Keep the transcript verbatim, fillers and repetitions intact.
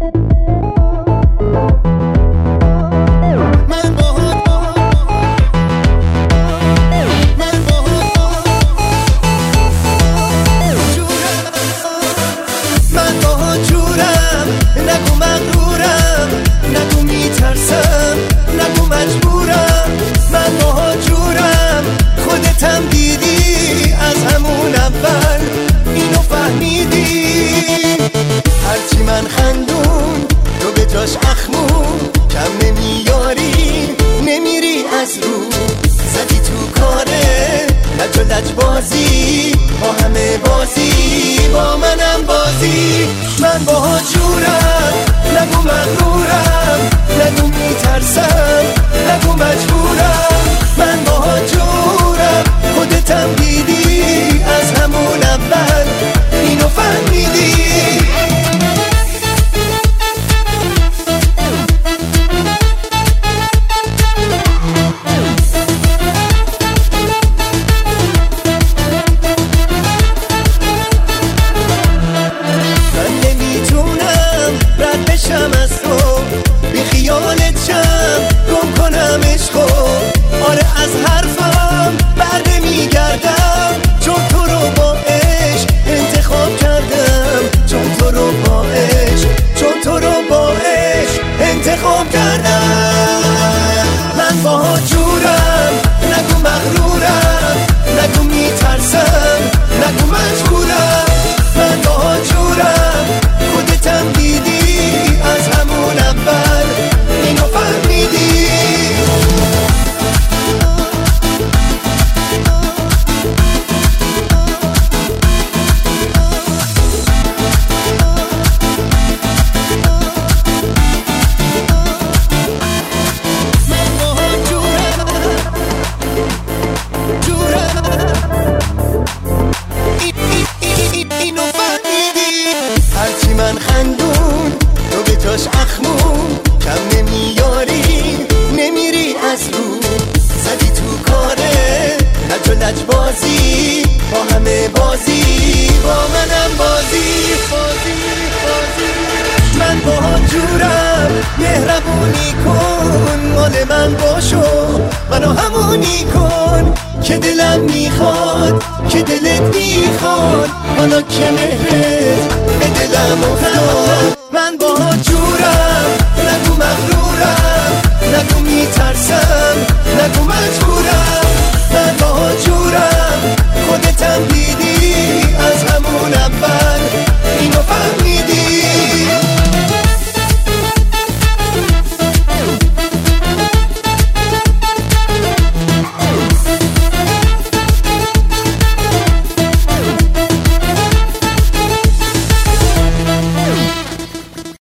هرچی من خندون تو به جاش اخمون کم نمیاری نمیری از رو زدی تو کاره لج و لج بازی با همه بازی با منم بازی من با جورم نگو مغرورم نگو میترسم نگو مجبورم من با جورم خودتم دیدی از همون اول اینو فهمیدی انتخاب کردم من با جورم نگو مغرورم نگو میترسم نگو مجبورم من با جورم خودتم دیدی از همون اول اینو فهمیدی هرچی من خندون تو به جاش اخمون کم نمیاری نمیری از رو زدی تو کاره لج و لج بازی با همه بازی با منم بازی بازی بازی من با جورم مهربونی کن مال من باشو منو همونی کن که دلم میخواد که دلت میخواد حالا که مهرت به دلم افتاد من با